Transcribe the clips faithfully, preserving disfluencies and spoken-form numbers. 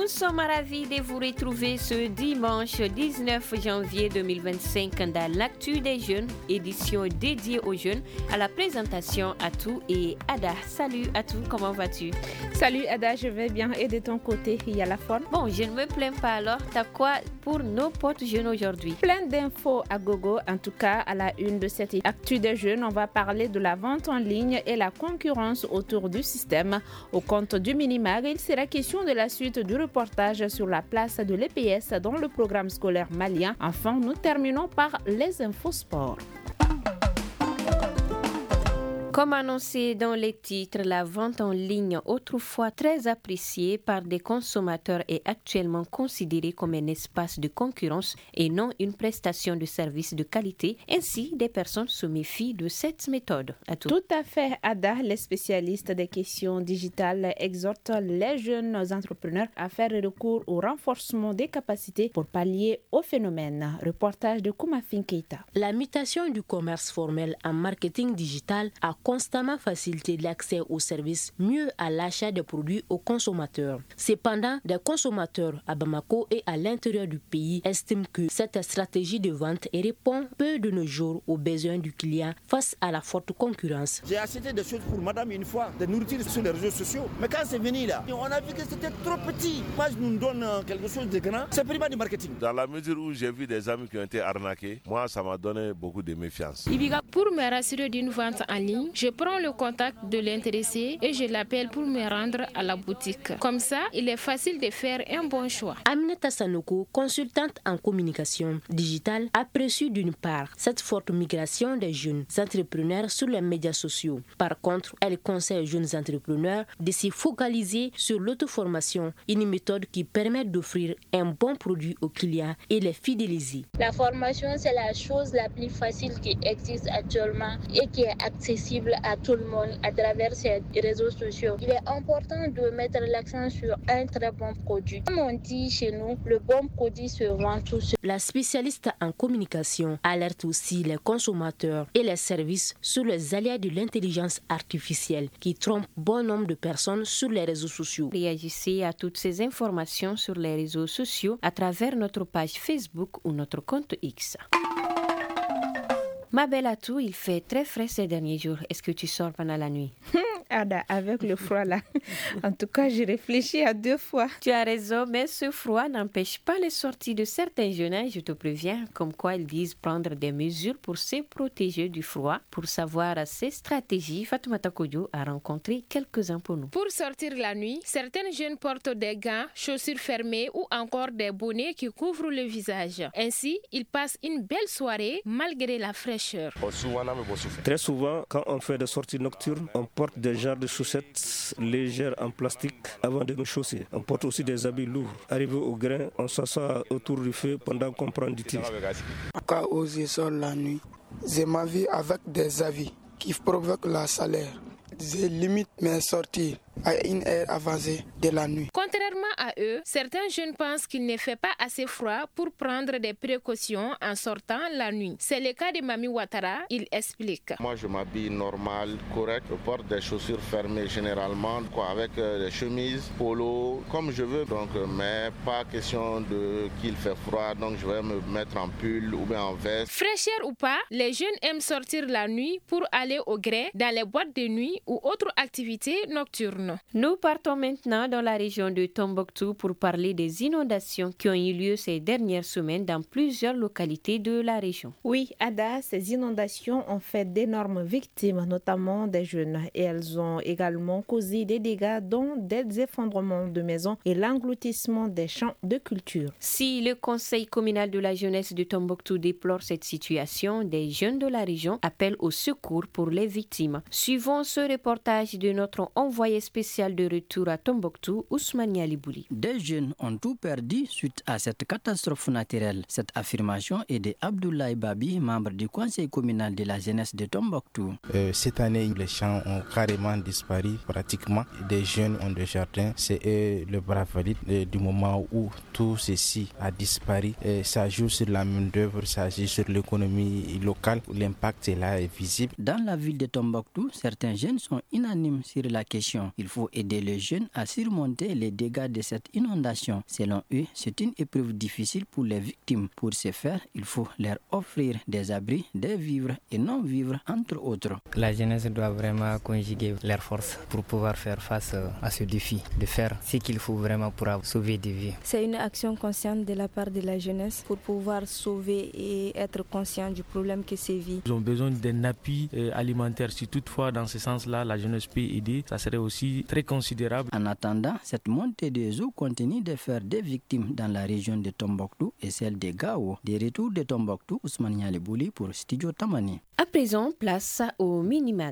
sommes ravis de vous retrouver ce dimanche dix-neuf janvier deux mille vingt-cinq dans l'actu des jeunes, édition dédiée aux jeunes. À la présentation, Atou et Ada. Salut Atou, comment vas-tu? Salut Ada, je vais bien. Et de ton côté, il y a la forme? Bon, je ne me plains pas alors. T'as quoi pour nos potes jeunes aujourd'hui? Plein d'infos à gogo. En tout cas, à la une de cette actu des jeunes, on va parler de la vente en ligne et la concurrence autour du système. Au compte du Minimag, il sera question de la suite du reportage sur la place de l'E P S dans le programme scolaire malien. Enfin, nous terminons par les infos sport. Comme annoncé dans les titres, la vente en ligne, autrefois très appréciée par des consommateurs, est actuellement considérée comme un espace de concurrence et non une prestation de service de qualité. Ainsi, des personnes se méfient de cette méthode. À tout. Tout à fait, Ada. Les spécialistes des questions digitales exhortent les jeunes entrepreneurs à faire recours au renforcement des capacités pour pallier au phénomène. Reportage de Koumafin Keita. La mutation du commerce formel en marketing digital a constamment faciliter l'accès aux services, mieux à l'achat des produits aux consommateurs. Cependant, des consommateurs à Bamako et à l'intérieur du pays estiment que cette stratégie de vente répond peu de nos jours aux besoins du client face à la forte concurrence. J'ai acheté des choses pour madame une fois, de nourriture sur les réseaux sociaux. Mais quand c'est venu là, on a vu que c'était trop petit. Moi, je nous donne quelque chose de grand. C'est vraiment du marketing. Dans la mesure où j'ai vu des amis qui ont été arnaqués, moi, ça m'a donné beaucoup de méfiance. Pour me rassurer d'une vente en ligne, je prends le contact de l'intéressé et je l'appelle pour me rendre à la boutique. Comme ça, il est facile de faire un bon choix. Aminata Sanoko, consultante en communication digitale, apprécie d'une part cette forte migration des jeunes entrepreneurs sur les médias sociaux. Par contre, elle conseille aux jeunes entrepreneurs de s'y focaliser sur l'auto-formation, une méthode qui permet d'offrir un bon produit aux clients et les fidéliser. La formation, c'est la chose la plus facile qui existe actuellement et qui est accessible à tout le monde à travers ces réseaux sociaux. Il est important de mettre l'accent sur un très bon produit. Comme on dit chez nous, le bon produit se vend tout seul. La spécialiste en communication alerte aussi les consommateurs et les services sur les aléas de l'intelligence artificielle qui trompent bon nombre de personnes sur les réseaux sociaux. Réagissez à toutes ces informations sur les réseaux sociaux à travers notre page Facebook ou notre compte X. Ma belle Atou, il fait très frais ces derniers jours. Est-ce que tu sors pendant la nuit? Ada, avec le froid là. En tout cas, j'ai réfléchi à deux fois. Tu as raison, mais ce froid n'empêche pas les sorties de certains jeunes, hein, je te préviens. Comme quoi ils disent prendre des mesures pour se protéger du froid. Pour savoir ces stratégies, Fatoumata Kodjo a rencontré quelques-uns pour nous. Pour sortir la nuit, certains jeunes portent des gants, chaussures fermées ou encore des bonnets qui couvrent le visage. Ainsi, ils passent une belle soirée malgré la fraîcheur. Très souvent, quand on fait des sorties nocturnes, on porte des genres de chaussettes légères en plastique avant de nous chausser. On porte aussi des habits lourds. Arrivé au grain, on s'assoit autour du feu pendant qu'on prend du thé. Quand je sors la nuit, je m'habille avec des habits qui provoquent la chaleur. Je limite mes sorties à une heure avancée de la nuit. Contrairement à eux, certains jeunes pensent qu'il ne fait pas assez froid pour prendre des précautions en sortant la nuit. C'est le cas de Mami Ouattara, il explique. Moi je m'habille normal, correct, je porte des chaussures fermées généralement, quoi, avec euh, des chemises, polo, comme je veux. Donc, euh, mais pas question de qu'il fait froid, donc je vais me mettre en pull ou bien en veste. Fraîcheur ou pas, les jeunes aiment sortir la nuit pour aller au gré, dans les boîtes de nuit ou autres activités nocturnes. Nous partons maintenant dans la région de Tombouctou pour parler des inondations qui ont eu lieu ces dernières semaines dans plusieurs localités de la région. Oui, Ada, ces inondations ont fait d'énormes victimes, notamment des jeunes, et elles ont également causé des dégâts dont des effondrements de maisons et l'engloutissement des champs de culture. Si le conseil communal de la jeunesse de Tombouctou déplore cette situation, des jeunes de la région appellent au secours pour les victimes. Suivons ce reportage de notre envoyé spécial spécial de retour à Tombouctou, Ousmane Yalibouli. Des jeunes ont tout perdu suite à cette catastrophe naturelle. Cette affirmation est de Abdoulaye Babi, membre du conseil communal de la jeunesse de Tombouctou. Euh, cette année, les champs ont carrément disparu pratiquement. Des jeunes ont des jardins. C'est eux le bras valide euh, du moment où tout ceci a disparu. Et ça joue sur la main-d'œuvre, ça joue sur l'économie locale. L'impact est là, est visible. Dans la ville de Tombouctou, certains jeunes sont unanimes sur la question. Il faut aider les jeunes à surmonter les dégâts de cette inondation. Selon eux, c'est une épreuve difficile pour les victimes. Pour ce faire, il faut leur offrir des abris, des vivres et non-vivres, entre autres. La jeunesse doit vraiment conjuguer leurs forces pour pouvoir faire face à ce défi, de faire ce qu'il faut vraiment pour sauver des vies. C'est une action consciente de la part de la jeunesse pour pouvoir sauver et être conscient du problème que sévit. Ils ont besoin d'un appui alimentaire. Si toutefois, dans ce sens-là, la jeunesse peut aider, ça serait aussi très considérable. En attendant, cette montée des eaux continue de faire des victimes dans la région de Tombouctou et celle de Gao. Des retours de Tombouctou, Ousmane Nialebouli pour Studio Tamani. À présent, place au Minimag.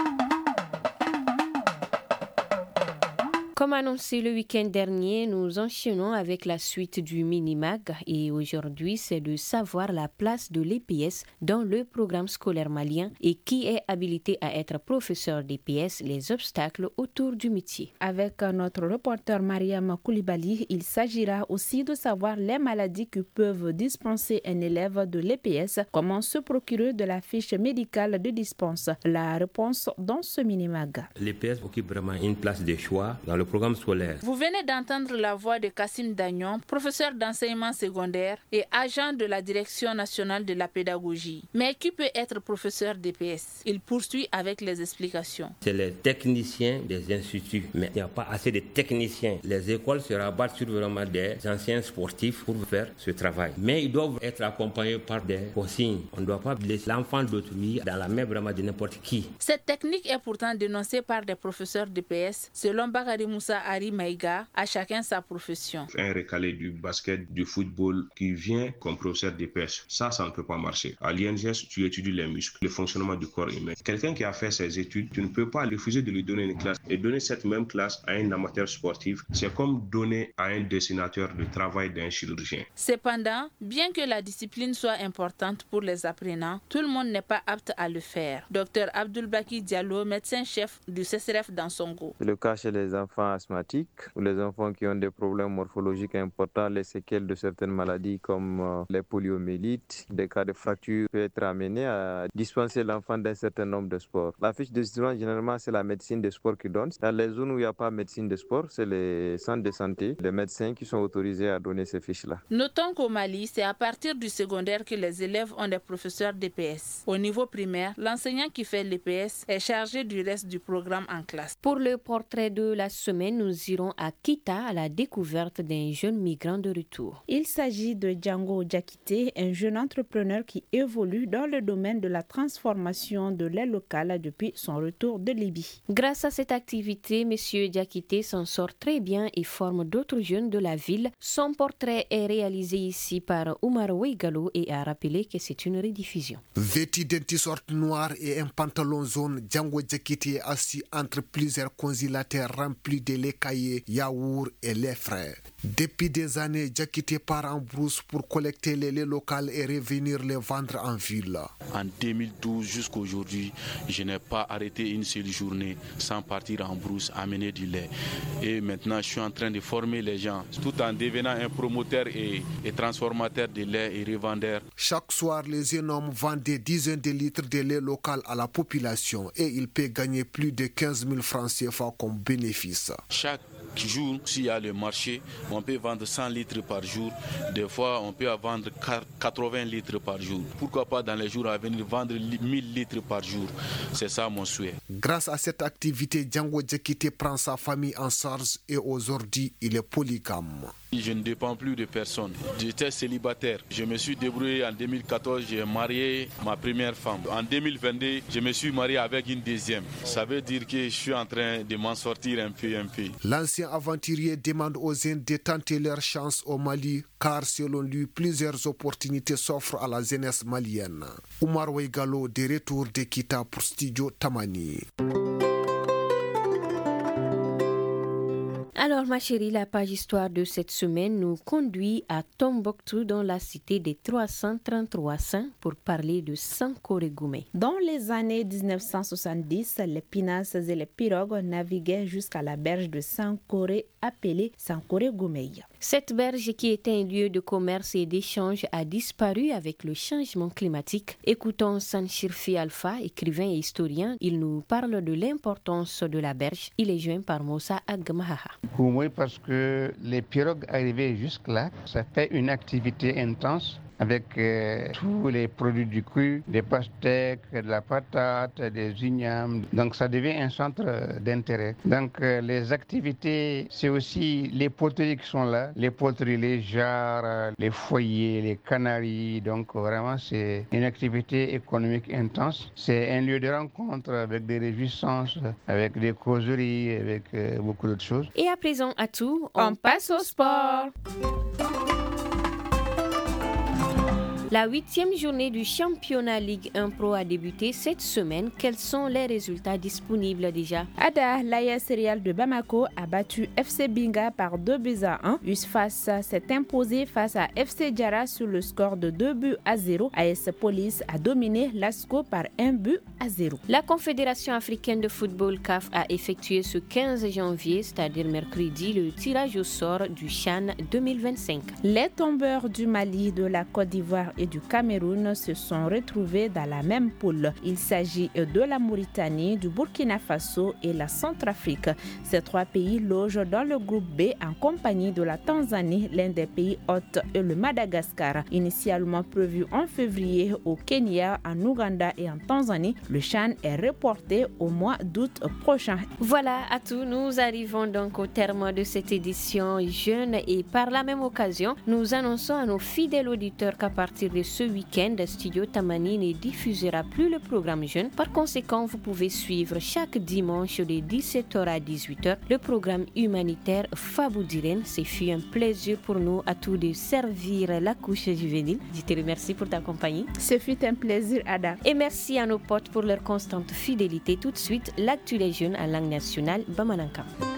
Comme annoncé le week-end dernier, nous enchaînons avec la suite du Minimag et aujourd'hui, c'est de savoir la place de l'E P S dans le programme scolaire malien et qui est habilité à être professeur d'E P S, les obstacles autour du métier. Avec notre reporter Mariam Koulibaly, il s'agira aussi de savoir les maladies que peuvent dispenser un élève de l'E P S, comment se procurer de la fiche médicale de dispense. La réponse dans ce Minimag. L'E P S occupe vraiment une place de choix dans le programme scolaire. Vous venez d'entendre la voix de Kassim Dagnon, professeur d'enseignement secondaire et agent de la Direction nationale de la pédagogie. Mais qui peut être professeur d'E P S? Il poursuit avec les explications. C'est les techniciens des instituts, mais il n'y a pas assez de techniciens. Les écoles se rabattent sur vraiment des anciens sportifs pour faire ce travail. Mais ils doivent être accompagnés par des consignes. On ne doit pas laisser l'enfant d'autrui dans la main vraiment de n'importe qui. Cette technique est pourtant dénoncée par des professeurs d'E P S. Selon Bagari Moussa Ari Maïga, à chacun sa profession. Un recalé du basket, du football qui vient comme professeur d'E P S, ça, ça ne peut pas marcher. À l'I N G S, tu étudies les muscles, le fonctionnement du corps humain. Quelqu'un qui a fait ses études, tu ne peux pas refuser de lui donner une classe et donner cette même classe à un amateur sportif. C'est comme donner à un dessinateur le travail d'un chirurgien. Cependant, bien que la discipline soit importante pour les apprenants, tout le monde n'est pas apte à le faire. Docteur Abdoulbaki Diallo, médecin-chef du C C R F dans Songo. Le cas chez les enfants asthmatiques ou les enfants qui ont des problèmes morphologiques importants, les séquelles de certaines maladies comme euh, les poliomyélites, des cas de fracture peut être amené à dispenser l'enfant d'un certain nombre de sports. La fiche de discipline, généralement, c'est la médecine de sport qui donne. Dans les zones où il n'y a pas médecine de sport, c'est les centres de santé, les médecins qui sont autorisés à donner ces fiches-là. Notons qu'au Mali, c'est à partir du secondaire que les élèves ont des professeurs d'E P S. Au niveau primaire, l'enseignant qui fait l'E P S est chargé du reste du programme en classe. Pour le portrait de la semaine, nous irons à Kita à la découverte d'un jeune migrant de retour. Il s'agit de Django Diakité, un jeune entrepreneur qui évolue dans le domaine de la transformation de lait local depuis son retour de Libye. Grâce à cette activité, M. Diakité s'en sort très bien et forme d'autres jeunes de la ville. Son portrait est réalisé ici par Oumar Ouigalo et a rappelé que c'est une rediffusion. Vêtu d'un t-shirt noir et un pantalon jaune, Django Diakité est assis entre plusieurs congélateurs remplis de lait caillé, yaourt et lait frais. Depuis des années, Diakité part en brousse pour collecter les laits locaux et revenir les vendre en ville. En deux mille douze jusqu'à aujourd'hui, je n'ai pas arrêté une seule journée sans partir en brousse, amener du lait. Et maintenant, je suis en train de former les gens, tout en devenant un promoteur et, et transformateur de lait et revendeur. Chaque soir, les jeunes hommes vendent des dizaines de litres de lait local à la population et ils peuvent gagner plus de quinze mille francs C F A comme bénéfice. Chaque jour, s'il y a le marché, on peut vendre cent litres par jour. Des fois, on peut vendre quatre-vingts litres par jour. Pourquoi pas dans les jours à venir vendre mille litres par jour? C'est ça mon souhait. Grâce à cette activité, Django Diakité prend sa famille en charge et aujourd'hui, il est polygame. Je ne dépends plus de personne. J'étais célibataire. Je me suis débrouillé en deux mille quatorze, j'ai marié ma première femme. En deux mille vingt-deux, je me suis marié avec une deuxième. Ça veut dire que je suis en train de m'en sortir un peu, un peu. L'ancien aventurier demande aux jeunes de tenter leur chance au Mali, car selon lui, plusieurs opportunités s'offrent à la jeunesse malienne. Oumar Ouigalo, de retour de Kita pour Studio Tamani. Alors ma chérie, la page histoire de cette semaine nous conduit à Tombouctou dans la cité des trois cent trente-trois saints pour parler de Sankore Goumé. Dans les années dix-neuf cent soixante-dix, les pinasses et les pirogues naviguaient jusqu'à la berge de Sankore appelée Sankore Goumé. Cette berge qui était un lieu de commerce et d'échange a disparu avec le changement climatique. Écoutons Sanchirfi Alpha, écrivain et historien. Il nous parle de l'importance de la berge. Il est joint par Moussa Agmahaha. Oui, parce que les pirogues arrivaient jusque-là, ça fait une activité intense avec euh, tous les produits du cru, des pastèques, de la patate, des ignames. Donc ça devient un centre d'intérêt. Donc euh, les activités, c'est aussi les poteries qui sont là, les poteries, les jarres, les foyers, les canaries. Donc vraiment c'est une activité économique intense. C'est un lieu de rencontre avec des réjouissances, avec des causeries, avec euh, beaucoup d'autres choses. Et à présent, à tout, on, on passe au sport. La huitième journée du championnat Ligue un Pro a débuté cette semaine. Quels sont les résultats disponibles déjà? Ada, l'A S Real de Bamako a battu F C Binga par deux buts à un. U S F A S s'est imposé face à F C Diarra sur le score de deux buts à zéro. A S Police a dominé l'Asco par un but à zéro. La Confédération africaine de football C A F a effectué ce quinze janvier, c'est-à-dire mercredi, le tirage au sort du CHAN deux mille vingt-cinq. Les tombeurs du Mali, de la Côte d'Ivoire et du Cameroun se sont retrouvés dans la même poule. Il s'agit de la Mauritanie, du Burkina Faso et la Centrafrique. Ces trois pays logent dans le groupe B en compagnie de la Tanzanie, l'un des pays hôtes, et le Madagascar. Initialement prévu en février au Kenya, en Ouganda et en Tanzanie, le CHAN est reporté au mois d'août prochain. Voilà, à tout, nous arrivons donc au terme de cette édition jeune et par la même occasion, nous annonçons à nos fidèles auditeurs qu'à partir de ce week-end, Studio Tamani ne diffusera plus le programme jeune. Par conséquent, vous pouvez suivre chaque dimanche de dix-sept heures à dix-huit heures le programme humanitaire Fabou Diren. C'est fut un plaisir pour nous à tous de servir la couche juvénile. Je te remercie pour ta compagnie. Ce fut un plaisir, Ada. Et merci à nos potes pour leur constante fidélité. Tout de suite, l'actu des jeunes en langue nationale, Bamananka.